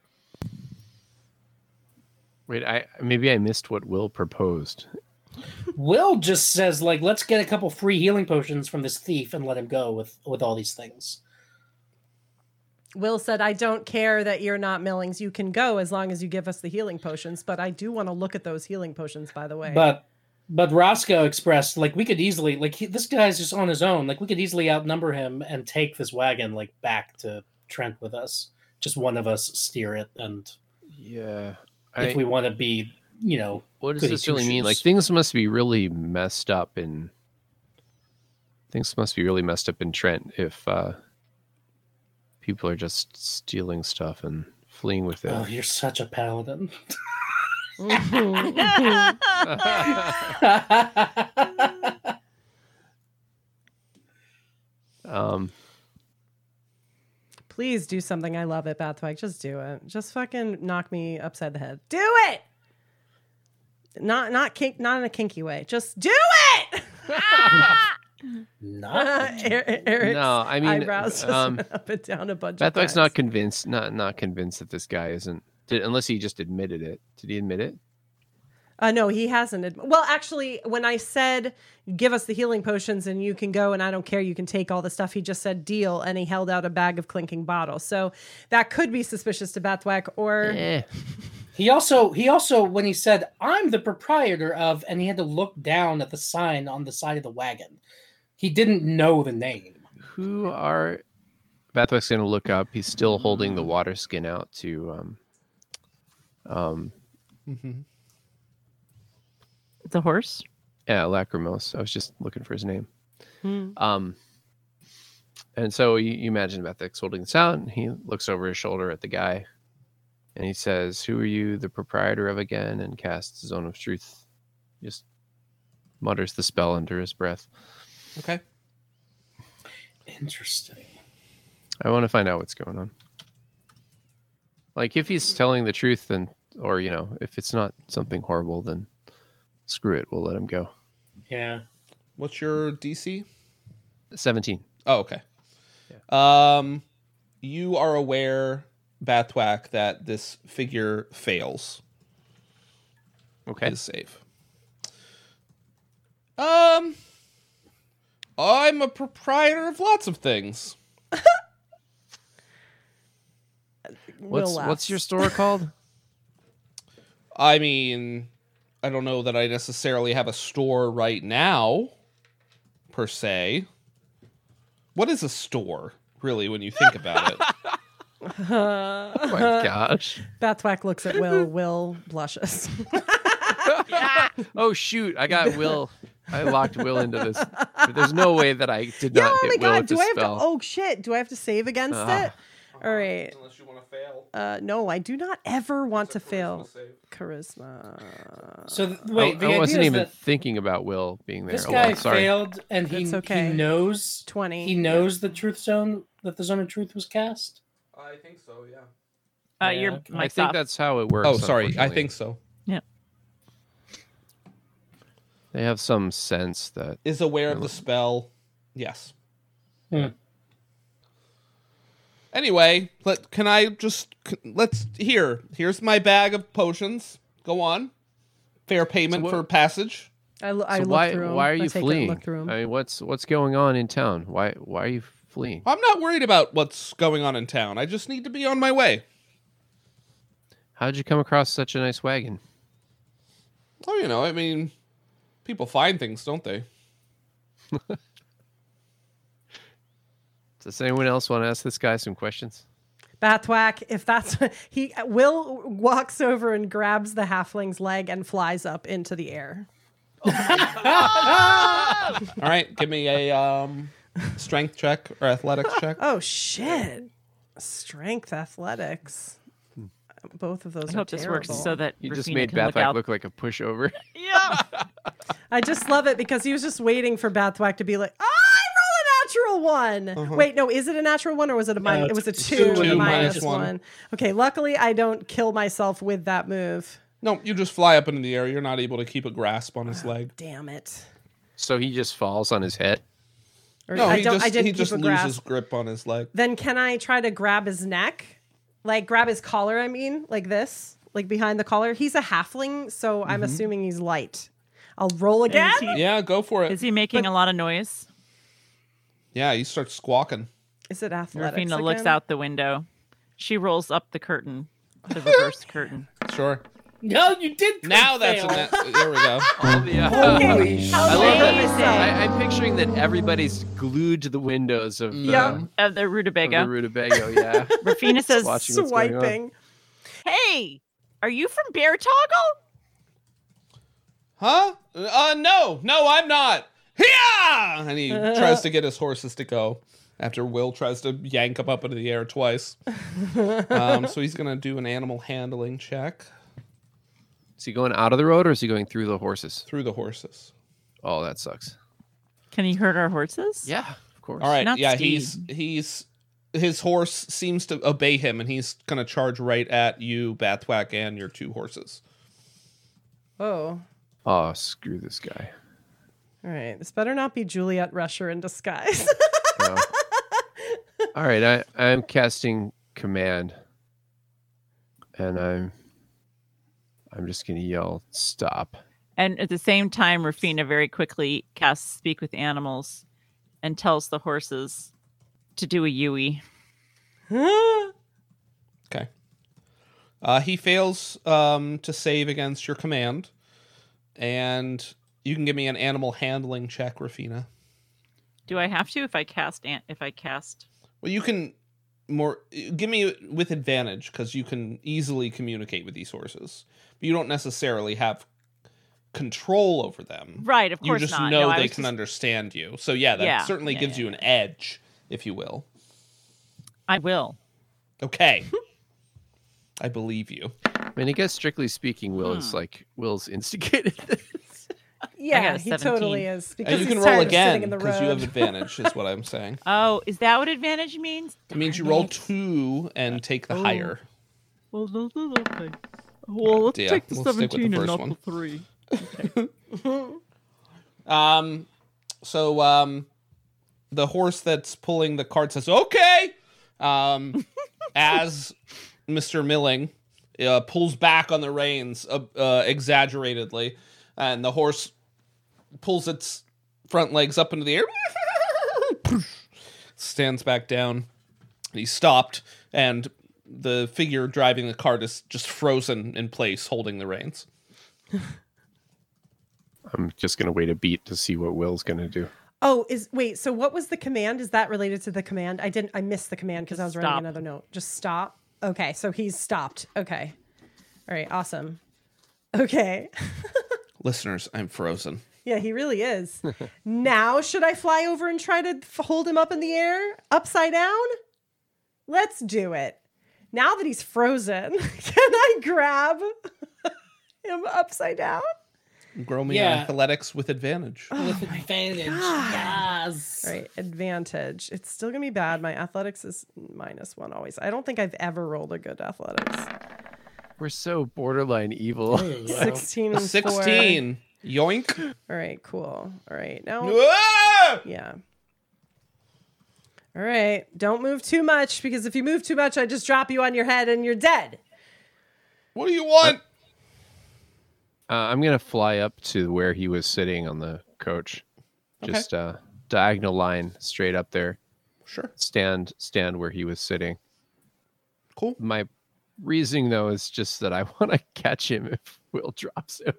Wait, I maybe I missed what Will proposed. Will just says, like, let's get a couple free healing potions from this thief and let him go with, with all these things. Will said, I don't care that you're not Millings. You can go as long as you give us the healing potions. But I do want to look at those healing potions, by the way. But but Roscoe expressed, like, we could easily, like, he, this guy's just on his own. Like, we could easily outnumber him and take this wagon, like, back to Trent with us. Just one of us steer it. And yeah, if I, we want to be, you know, what does this really mean? Like, things must be really messed up in things must be really messed up in Trent if uh, people are just stealing stuff and fleeing with it. Oh, you're such a paladin. um, Please do something. I love it, Bathwack. Just do it. Just fucking knock me upside the head. Do it. Not not kink, not in a kinky way. Just do it. Not Eric's no, I mean, eyebrows just um, went up and down a bunch. Bathwack's of not convinced. Not not convinced that this guy isn't Did, unless he just admitted it. Did he admit it? Uh, no, he hasn't. Ad- well, actually, when I said, give us the healing potions and you can go and I don't care, you can take all the stuff, he just said deal, and he held out a bag of clinking bottles. So that could be suspicious to Bathwack, or... Eh. He also, he also, when he said, I'm the proprietor of, and he had to look down at the sign on the side of the wagon, he didn't know the name. Who are... Bathwack's going to look up. He's still holding the water skin out to... Um, um, Mm-hmm. The horse? Yeah, Lacrimose. I was just looking for his name. Hmm. Um, and so you, you imagine Bathwack's holding this out, and he looks over his shoulder at the guy, and he says, who are you the proprietor of again? And casts Zone of Truth. Just mutters the spell under his breath. Okay. Interesting. I want to find out what's going on. Like, if he's telling the truth, then, or, you know, if it's not something horrible, then screw it. We'll let him go. Yeah. What's your D C? seventeen. Oh, okay. Um, you are aware, Bathwack, that this figure fails. Okay. Is safe. Um, I'm a proprietor of lots of things. What's Will what's laughs. your store called? I mean, I don't know that I necessarily have a store right now, per se. What is a store, really, when you think about it? Uh, Oh my gosh. Bathwack looks at Will. Will blushes. Oh shoot! I got Will. I locked Will into this. There's no way that I did Yeah, not oh my hit Will god, with do this I have spell. to? Oh shit, do I have to save against Ah. it? All right. Unless you want to fail. Uh, no, I do not ever want to fail. Charisma. So, th- wait, I, the I idea wasn't is even that thinking about Will being there. this Oh, guy well, sorry. failed, and he, That's okay. he knows twenty. he knows the truth zone, that the zone of truth was cast. I think so, yeah. Uh, Yeah. Your I mic's think off. that's how it works. Oh, sorry. I unfortunately. think so. They have some sense that Is aware of the spell. Yes. Hmm. Anyway, let can I just c- let's here. Here's my bag of potions. Go on. Fair payment So what- for passage. I, lo- I so look why through 'em. why are I you take it and fleeing? Look through 'em. I mean, what's what's going on in town? Why why are you fleeing? I'm not worried about what's going on in town. I just need to be on my way. How did you come across such a nice wagon? Oh, you know, I mean, people find things, don't they? Does anyone else want to ask this guy some questions? Bathwack, if that's he Will walks over and grabs the halfling's leg and flies up into the air. All right, give me a um, strength check or athletics check. Oh shit! Strength, athletics. Both of those. I are hope this works terrible. so that You just Rafina made can look Bathwack out. look like a pushover. Yeah. I just love it because he was just waiting for Bathwack to be like, "Ah, I roll a natural one." Uh-huh. Wait, no, is it a natural one or was it a minus? No, it was a it's two, two with a and minus minus one. one. Okay, luckily I don't kill myself with that move. No, you just fly up into the air. You're not able to keep a grasp on his leg. Damn it! So he just falls on his head. Or No, I he don't. just I didn't he keep just a loses grasp. grip on his leg. Then can I try to grab his neck, like grab his collar? I mean, like this, like behind the collar. He's a halfling, so I'm Mm-hmm. assuming he's light. I'll roll again. Is he, Yeah, go for it. is he making a lot of noise? Yeah, you start squawking. Is it athletics? Rafina looks again? out the window. She rolls up the curtain, the reverse curtain. Sure. No, you did. Now that's fail. a net. There we go. Oh, yeah. Holy shit! How I love that. amazing. I, I'm picturing that everybody's glued to the windows of the, Yep. Of the of the rutabaga. rutabago. Yeah. Rafina says, Watching what's going on. Swiping. "Hey, are you from Bear Toggle?" Huh? Uh, no, no, I'm not. Yeah! And he tries to get his horses to go after Will tries to yank him up into the air twice. Um, so he's gonna do an animal handling check Is he going out of the road or is he going through the horses? through the horses. Oh, that sucks. Can he hurt our horses? Yeah, of course. All right, Not yeah, Steve. he's he's his horse seems to obey him, and he's gonna charge right at you, Bathwack, and your two horses. Oh. Oh, screw this guy. All right. This better not be Juliet Rusher in disguise. No. All right, I, I'm casting command. and I'm I'm just gonna yell stop. And at the same time, Rafina very quickly casts Speak with Animals and tells the horses to do a Yui. Okay. Uh, he fails um, to save against your command, and you can give me an animal handling check, Rafina. Do I have to if I cast an- if I cast? Well, you can more give me with advantage because you can easily communicate with these horses, but you don't necessarily have control over them. Right, of course You just not. know No, I they was can just- understand you. So yeah, that Yeah, certainly yeah, gives yeah, you an edge, if you will. I will. Okay. I believe you. I mean, I guess strictly speaking, Will is Hmm. like Will's instigated this. Yeah, got a he seventeen. totally is. Because And you he's can tired roll of sitting again in the because you road. have advantage, is what I'm saying. Oh, is that what advantage means? It means you roll two and take the Oh. higher. Well, no, no, no, okay. Well, let's Yeah, take the we'll stick with the seventeen and first not one. the three. Um, so um, the horse that's pulling the cart says, "Okay." Um, as Mister Milling uh, pulls back on the reins uh, uh, exaggeratedly, and the horse pulls its front legs up into the air, stands back down. He's stopped, and the figure driving the cart is just frozen in place, holding the reins. I'm just gonna wait a beat to see what Will's gonna do. Oh, is wait. So what was the command? Is that related to the command? I didn't. I missed the command because I was writing Stop. another note. Just stop. Okay, so he's stopped. Okay. All right. Awesome. Okay. Listeners, I'm frozen. Yeah, he really is. Now, should I fly over and try to f- hold him up in the air, upside down? Let's do it. Now that he's frozen, can I grab him upside down? Grow me Yeah. athletics with advantage. With advantage. Yes. All right, advantage. It's still gonna be bad. My athletics is minus one always. I don't think I've ever rolled a good athletics. We're so borderline evil. There you go. Sixteen and sixteen. Yoink. four. All right, cool. All right, now Ah! yeah. All right, don't move too much because if you move too much, I just drop you on your head and you're dead. What do you want? Uh, I'm gonna fly up to where he was sitting on the coach. Just uh, diagonal line straight up there. Sure. Stand stand where he was sitting. Cool. My reasoning though is just that I want to catch him if Will drops him.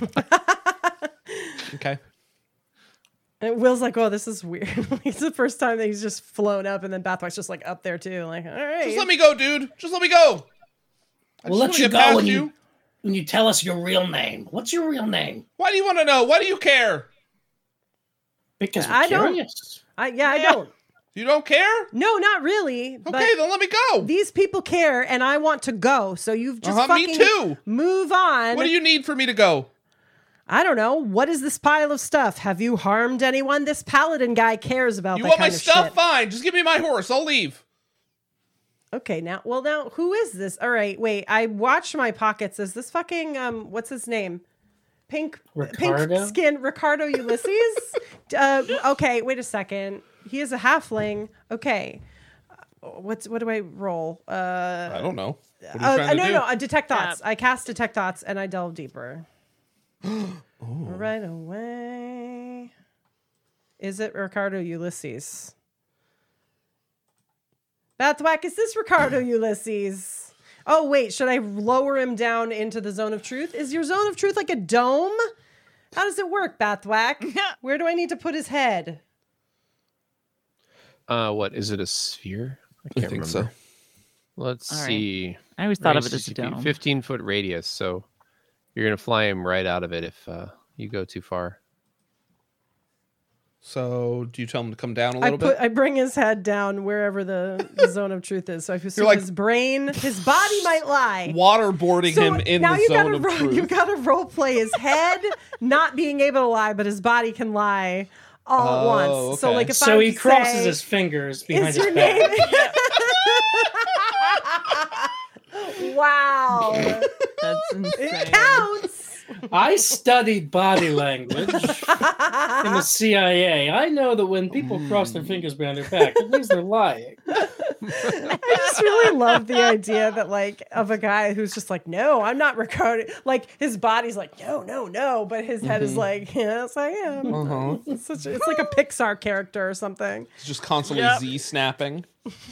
Okay. And Will's like, "Oh, this is weird." It's the first time that he's just flown up, and then Bathwack's just like up there too. Like, all right, Just let me go, dude. Just let me go. I We'll just let wanna you get go past when you when you tell us your real name. What's your real name? Why do you want to know? Why do you care? Because we're I don't- curious. I, yeah, I Yeah. don't. You don't care? No, not really. Okay, but then let me go. these people care, and I want to go. So you've just Uh-huh, me fucking too. move on. What do you need for me to go? I don't know. What is this pile of stuff? Have you harmed anyone? This paladin guy cares about You that want kind my of stuff? shit. Fine. Just give me my horse. I'll leave. Okay, now, well, now, who is this? All right, wait. I watched my pockets. Is this fucking um? What's his name? Pink, Ricardo? pink skin, Ricardo Ulysses. uh, okay, wait a second. He is a halfling. Okay, Uh, what's what do I roll? Uh, I don't know. What are you uh, trying to no, do? no, uh, detect thoughts. Yeah. I cast detect thoughts and I delve deeper. Right away. Is it Ricardo Ulysses? Bathwack, is this Ricardo Ulysses? Oh, wait, should I lower him down into the zone of truth? Is your zone of truth like a dome? How does it work, Bathwack? Where do I need to put his head? Uh, what is it? A sphere? I can't think remember. so. Let's All right. see. I always thought of it Range as a sixty feet, dome. fifteen foot radius. So you're gonna fly him right out of it if uh, you go too far. So, do you tell him to come down a I little put bit? I bring his head down wherever the, the zone of truth is. So I assume like- his brain, his body might lie. Waterboarding So him in now the you zone gotta of ro- truth. you gotta role play his head not being able to lie, but his body can lie all Oh, at once. So okay. like if So I he crosses say, his fingers behind "Is his your back. name?" Wow, That's insane. it counts. I studied body language in the C I A. I know that when people cross their fingers behind their back, it means they're lying. I just really love the idea that like of a guy who's just like, no, I'm not Ricardo. Like his body's like, no, no, no, but his head is like, yes, I am. Uh-huh. It's, such a, it's like a Pixar character or something. It's just constantly Yep. Z snapping.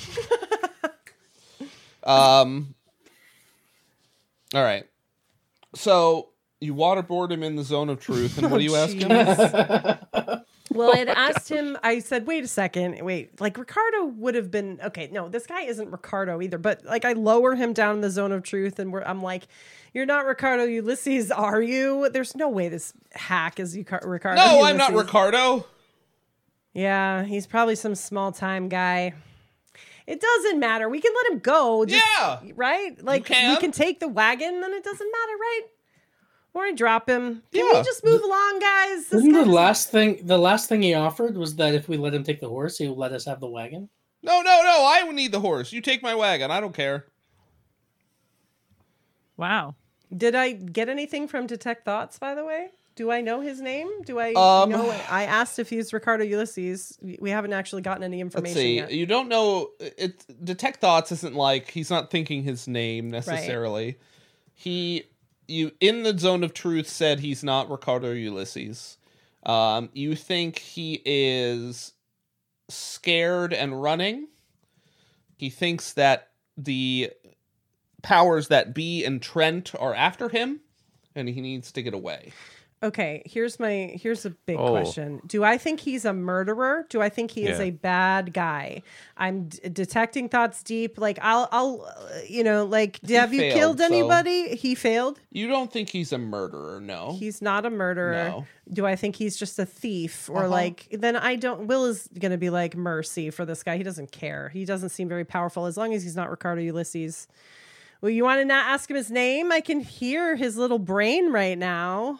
um. All right. So you waterboard him in the zone of truth, and what do you ask him? Well, I had asked him, I said, wait a second, wait, like Ricardo would have been, okay, no, this guy isn't Ricardo either, but like I lower him down in the zone of truth and we're, I'm like, you're not Ricardo Ulysses, are you? There's no way this hack is Ucar- Ricardo No, Ulysses. I'm not Ricardo. Yeah, he's probably some small time guy. It doesn't matter. We can let him go. just- Yeah. Right? Like can. we can take the wagon, then it doesn't matter, right? Or I drop him. Can Yeah. we just move along, guys? This Isn't the guy's- last thing the last thing he offered was that if we let him take the horse, he would let us have the wagon? No, no, no. I would need the horse. You take my wagon. I don't care. Wow. Did I get anything from Detect Thoughts, by the way? Do I know his name? Do I Um, know it? I asked if he's Ricardo Ulysses. We haven't actually gotten any Let's information see. yet. You don't know. It Detect Thoughts isn't like he's not thinking his name necessarily. He, you in the zone of truth said he's not Ricardo Ulysses. Um, you think he is scared and running. He thinks that the powers that be and Trent are after him, and he needs to get away. Okay, here's my here's a big Oh. question. Do I think he's a murderer? Do I think he is Yeah. a bad guy? I'm d- detecting thoughts deep. Like I'll I'll uh, you know, like have you failed, killed so- anybody? He failed. You don't think he's a murderer, no? He's not a murderer. No. Do I think he's just a thief or Uh-huh. like then I don't Will is going to be like mercy for this guy. He doesn't care. He doesn't seem very powerful as long as he's not Ricardo Ulysses. Well, you want to not ask him his name? I can hear his little brain right now.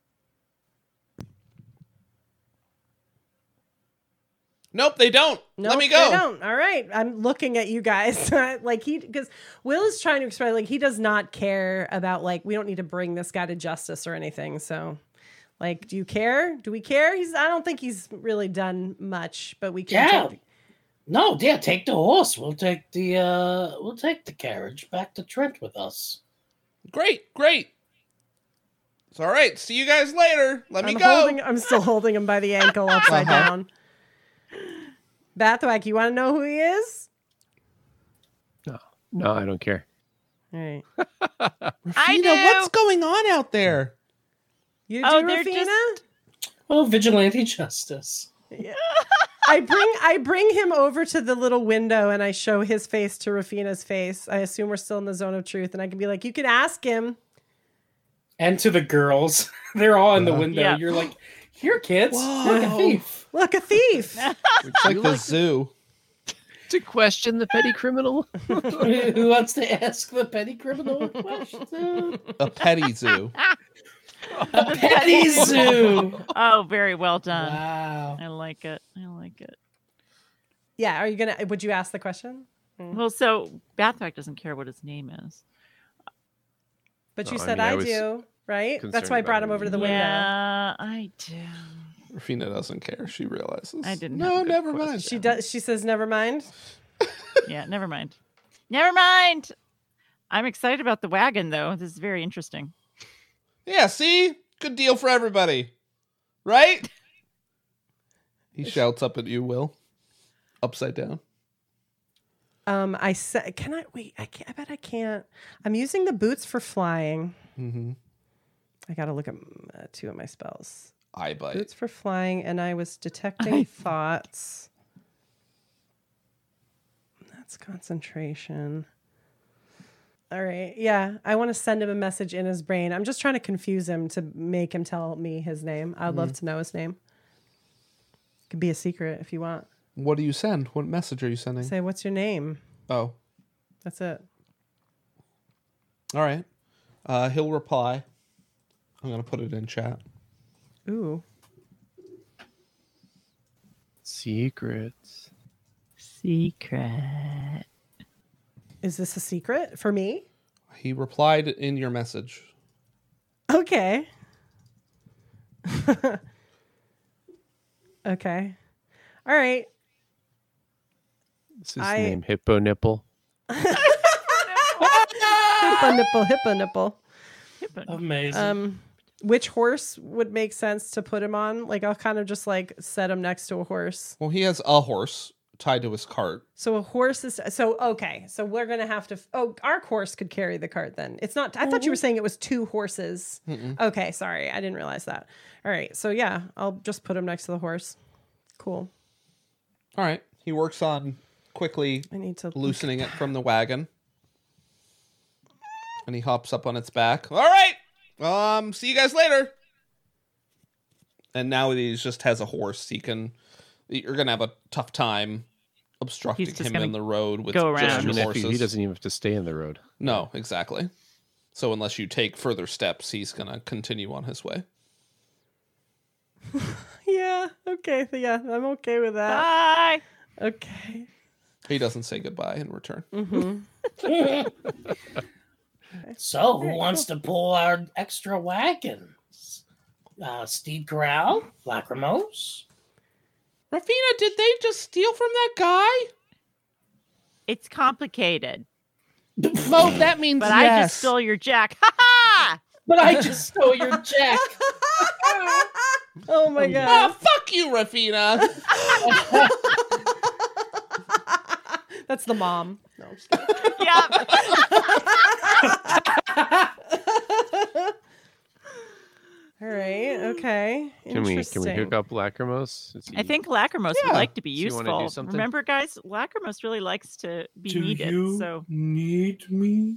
Nope, they don't. Nope, Let me go. they don't. All right. I'm looking at you guys. like he because Will is trying to explain like he does not care about like we don't need to bring this guy to justice or anything. So like do you care? Do we care? He's I don't think he's really done much, but we can Yeah. take No, yeah, take the horse. We'll take the uh we'll take the carriage back to Trent with us. Great, great. It's all right. See you guys later. Let me I'm go. holding I'm still holding him by the ankle upside Uh-huh. down. Bathwack, you want to know who he is? No, no, I don't care. All right. I Rafina, do. what's going on out there? You Oh, do, they're Rafina? just- Oh, vigilante justice. I bring I bring him over to the little window and I show his face to Rafina's face. I assume we're still in the zone of truth, and I can be like, you can ask him. And to the girls. They're all in the window. Yeah. You're like, here, kids. Whoa. Look, a thief. Look, a thief. It's like the zoo. To question the petty criminal? Who wants to ask the petty criminal a question? A petty zoo. A petty zoo. Oh, very well done. Wow. I like it. I like it. Yeah, are you gonna would you ask the question? Well, so Bathwack doesn't care what his name is. But you No, I said mean, I I, was do, right? That's concerned why I about brought him him. over to the window. Yeah, I do. Rafina doesn't care. She realizes. I didn't have No, a good never question. mind. She does she says never mind. Yeah, never mind. Never mind. I'm excited about the wagon, though. This is very interesting. Yeah, see? Good deal for everybody. Right? He shouts up at you, Will. Upside down. Um I said can I wait, I can't I bet I can't. I'm using the boots for flying. Mm-hmm. I gotta look at uh, two of my spells. Eye bite. Boots for flying, and I was detecting thoughts. That's concentration. All right. Yeah. I want to send him a message in his brain. I'm just trying to confuse him to make him tell me his name. I'd love to know his name. Could be a secret if you want. What do you send? What message are you sending? Say, what's your name? Oh, That's it. all right. Uh, he'll reply. I'm going to put it in chat. Ooh. Secrets. Secret. Is this a secret for me? He replied in your message. Okay. Okay. All right. Is his I- name Hippo Nipple? Hippo nipple, hippo nipple. Amazing. Um, which horse would make sense to put him on? Like, I'll kind of just like set him next to a horse. Well, he has a horse tied to his cart. So a horse is so okay. So we're gonna have to. Oh, our horse could carry the cart then. It's not. I thought you were saying it was two horses. Mm-mm. Okay, sorry, I didn't realize that. All right, so yeah, I'll just put him next to the horse. Cool. All right. He works on quickly I need to loosening it from the wagon. And he hops up on its back. All right. Um, see you guys later. And now he just has a horse. He can you're gonna have a tough time obstructing He's just him gonna in the road with go just around. I your mean, if horses. he, he doesn't even have to stay in the road. No, exactly. So unless you take further steps, he's gonna continue on his way. Yeah. Okay. Yeah, I'm okay with that. Bye. Okay. He doesn't say goodbye in return. Mm-hmm. So, who wants to pull our extra wagons? Uh, Steed Corral, Lacrimose. Rafina, did they just steal from that guy? It's complicated, Mo, that means but yes. I just stole your jack. Ha ha! But I just stole your jack. Oh my Oh, god. fuck you, Rafina. That's the mom. No, I'm just kidding. Yep. All right. Okay. Can we can we Interesting. hook up Lacrimose? Is I he- think Lacrimose Yeah. would like to be So you wanna do useful. something? Remember, guys, Lacrimose really likes to be Do needed. you So need me?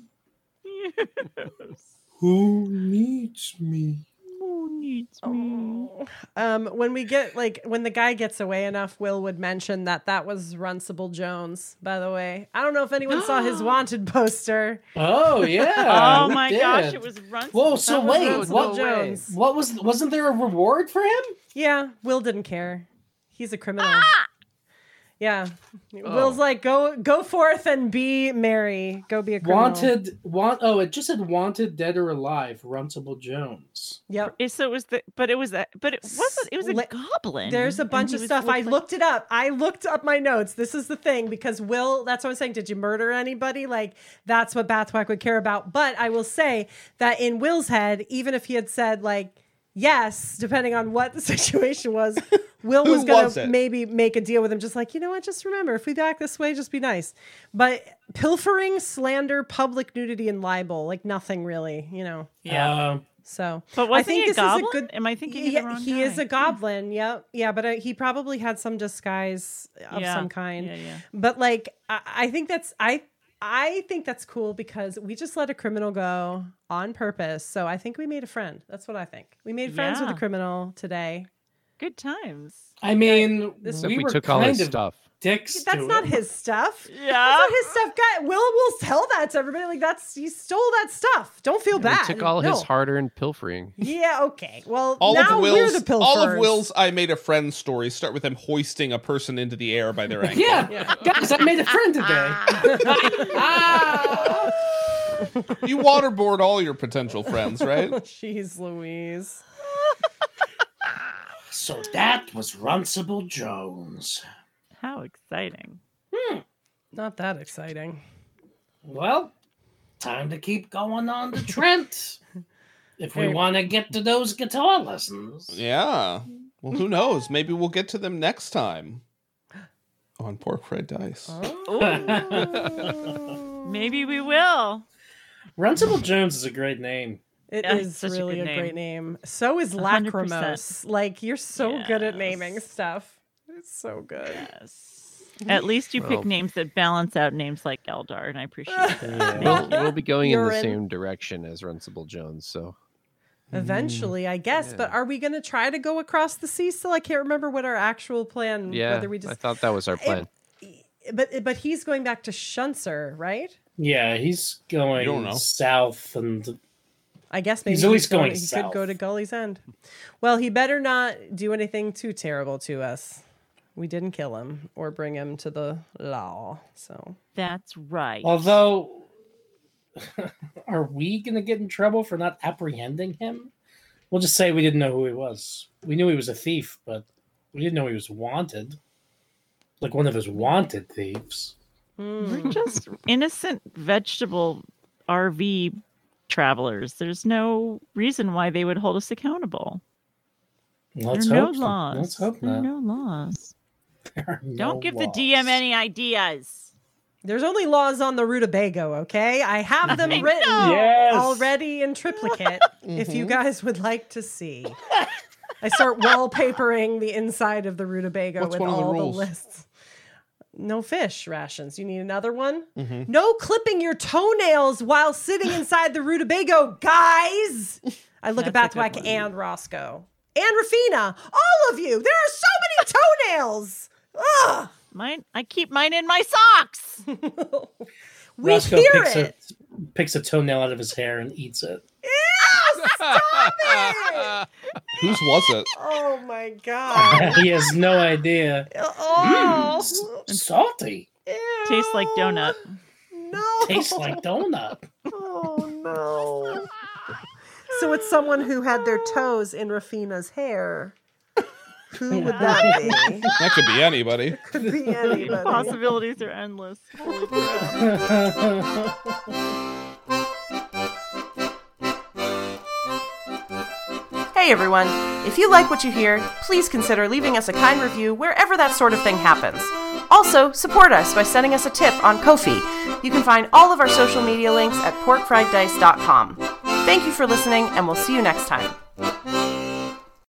Who needs me? who needs me? Oh. Um, when we get like when the guy gets away enough, Will would mention that that was Runcible Jones. By the way, I don't know if anyone saw his wanted poster. Oh yeah. Oh we my did. gosh, it was Runcible. Whoa, so That was wait, Runcible what? Jones. What was? Wasn't there a reward for him? Yeah, Will didn't care. He's a criminal. Ah! Yeah, Will's like go go forth and be merry. Go be a criminal. Wanted, want. Oh, it just said wanted, dead or alive. Runcible Jones. Yep. It- So it was the, but it was a, but it wasn't. It was a Le- goblin. There's a and bunch he of was- stuff. looked I like- looked it up. I looked up my notes. This is the thing because Will, that's what I'm saying. Did you murder anybody? Like, that's what Bathwack would care about. But I will say that in Will's head, even if he had said, like, yes, depending on what the situation was, Will Who was going was to it? maybe make a deal with him. Just like, you know what? Just remember, if we act this way, just be nice. But pilfering, slander, public nudity, and libel, like nothing really, you know. Yeah. So, But wasn't I think he a this goblin? is a good. Am I thinking yeah, of the wrong he guy? is a goblin. Yep. Yeah, but uh, he probably had some disguise of Yeah. some kind. Yeah, yeah. But like, I, I think that's I. I think that's cool because we just let a criminal go on purpose. So I think we made a friend. That's what I think. We made friends with Yeah. a criminal today. Good times. I mean, This- Except we, we, were took all kind his of stuff. dicks. That's to not him. his stuff. Yeah. That's not his stuff. Guy, Will will tell that to everybody. Like that's he stole that stuff. Don't feel We bad. took all No. his hard-earned pilfering. Yeah. Okay. Well, All now of we're Will's the pilfers. all of Will's I made a friend stories start with him hoisting a person into the air by their ankle. Yeah. Guys, I made a friend today. Ah! You waterboard all your potential friends, right? Jeez Louise. So that was Runcible Jones. How exciting. Not that exciting. Well, time to keep going on to Trent. If we Hey. want to get to those guitar lessons. Yeah. Well, who knows? Maybe we'll get to them next time on Pork Fried Dice. Maybe we will. Runcible Jones is a great name. It Yeah, is it's such a really a, good great name. name. So is A hundred Lacrimose. Like you're so good at naming Yes. stuff. It's so good. Yes. At least you Well- pick names that balance out names like Eldar, and I appreciate that. We'll, we'll be going in the Urine. same direction as Runcible Jones, so Eventually, I guess. But Yeah. are we going to try to go across the sea still? I can't remember what our actual plan. yeah. Whether we I just. thought that was our plan. But but he's going back to Shunser, right? Yeah, he's going don't know. south and I guess maybe He's always going He south. could go to Gully's End. Well, he better not do anything too terrible to us. We didn't kill him or bring him to the law. So That's right. although are we gonna get in trouble for not apprehending him? We'll just say we didn't know who he was. We knew he was a thief, but we didn't know he was wanted. Like one of those wanted thieves. We're just innocent vegetable R V travelers. There's no reason why they would hold us accountable. Let's there are hope no so. laws. Let's hope there are not. no laws. There are no Don't give the laws. D M any ideas. There's only laws on the rutabago, okay? I have them I written know. Yes. already in triplicate if you guys would like to see. I start wallpapering the inside of the rutabago What's with one of the all the, rules? lists. No fish rations. You need another one? Mm-hmm. No clipping your toenails while sitting inside the rutabago, guys. I look That's at a good Bathwack one. and Roscoe. And Rafina. All of you. There are so many toenails. Ugh. Mine, I keep mine in my socks. We Roscoe hear picks it. a picks a toenail out of his hair and eats it. Stop it. Whose was it? Oh my god. He has no idea. Oh. Salty. Ew. Tastes like donut. No. Tastes like donut. Oh no. So it's someone who had their toes in Rafina's hair. Who would that be? That could be anybody. Could be anybody. Possibilities are endless. Holy crap. Hey everyone, if you like what you hear, please consider leaving us a kind review wherever that sort of thing happens. Also, support us by sending us a tip on Ko-fi. You can find all of our social media links at pork fried dice dot com. Thank you for listening, and we'll see you next time.